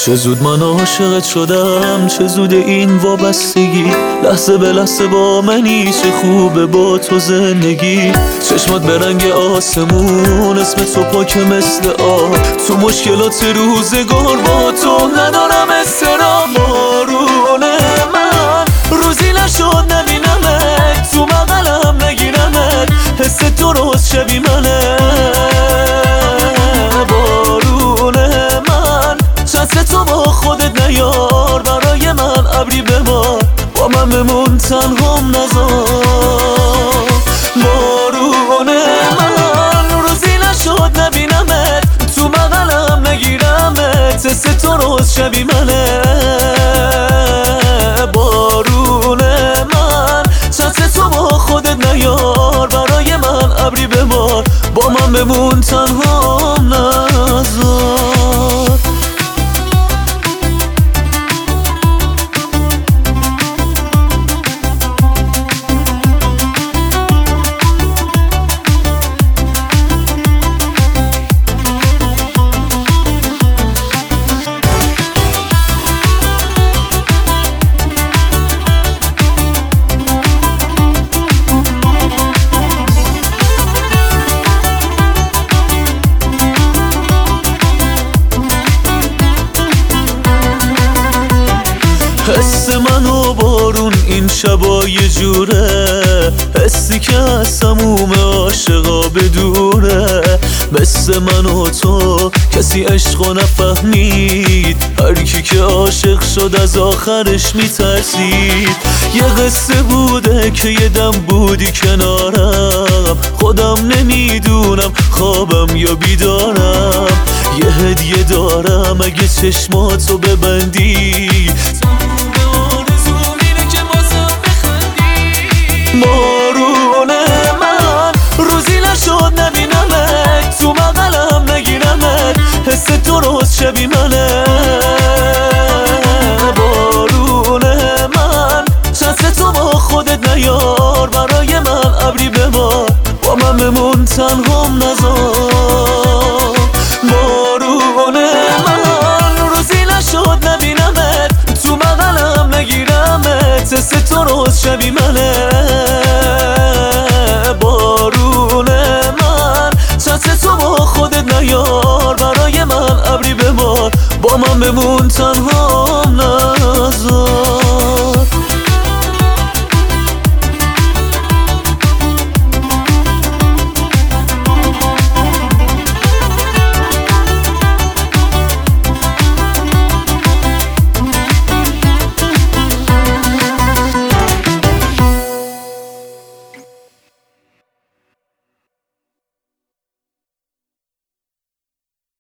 چه زود من عاشقت شدم، چه زود این وابستگی، لحظه به لحظه با منی، چه خوبه با تو زندگی. چشمات به رنگ آسمون، اسم تو پاک مثل آب، تو مشکلات روزگار با تو ندارم اضطراب. بارون من روزی نشد نبینمت، تو بغلم نگیرمت، حس تو روز شبی منه. بارون من چتر تو با خودت نیار، برای من ابری ببار، با من بمون تنهام نذار. بارون من روزی نشد نبینمت، تو بغلم نگیرمت، حس تو روز شبی منه. بارون من چتر تو با خودت نیار، برای من ابری ببار، با من بمون تنهام نذار. حس من و بارون این شبا یه جوره، حسی که از سموم عاشقا بدوره. مثل من و تو کسی عشقو نفهمید، هر کی که عاشق شد از آخرش میترسید. یه قصه بوده که یه دم بودی کنارم، خودم نمیدونم خوابم یا بیدارم. یه هدیه دارم اگه چشماتو ببندی، بارون من روزی نشد نبینمت، تو بغلم نگیرمت، حس تو روز شبی منه. بارون من چتر تو با خودت نیار، برای من ابری ببار، با من بمون تنهام نذار. بارون من روزی نشد نبینمت، تو بغلم نگیرمت، حس تو روز شبی منه. بارون من چتر تو با خودت نیار، برای من ابری ببار، با من بمون تنها